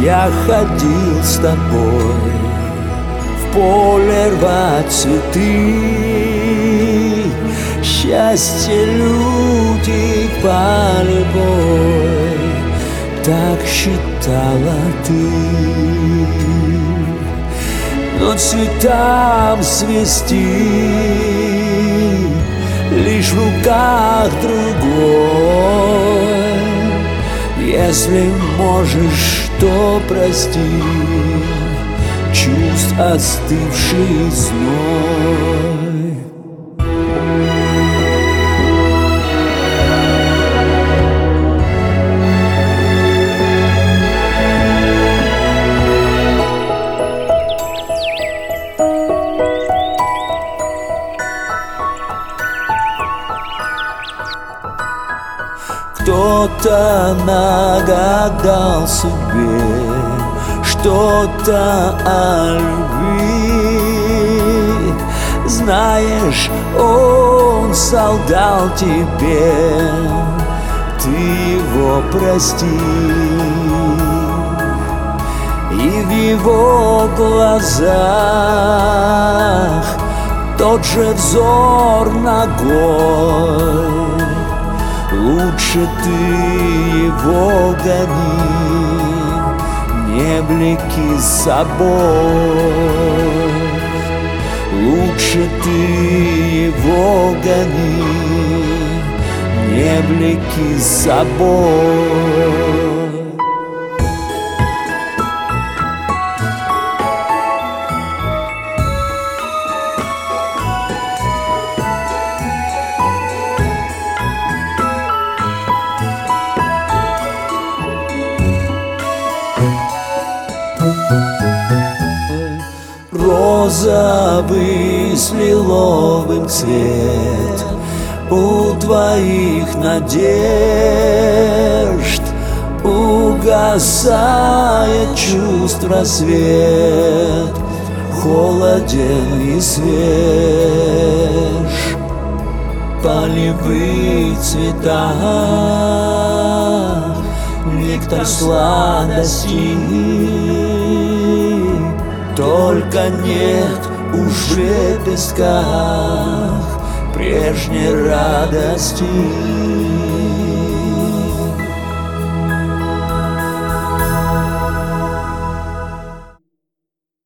Я ходил с тобой в поле рвать цветы, счастье люди полюбой, так считала ты. Но цветам свести лишь в руках другой. Если можешь, то прости чувств остывший зной. Кто-то нагадал себе что-то о любви. Знаешь, он солгал тебе, ты его прости. И в его глазах тот же взор нагой. Лучше ты его гони, не влеки с собой. Лучше ты его гони, не влеки с собой. Розовый с лиловым цвет у твоих надежд угасает чувство свет, холоден и свеж. Полевых цветах нектар сладости, только нет уже в песках прежней радости.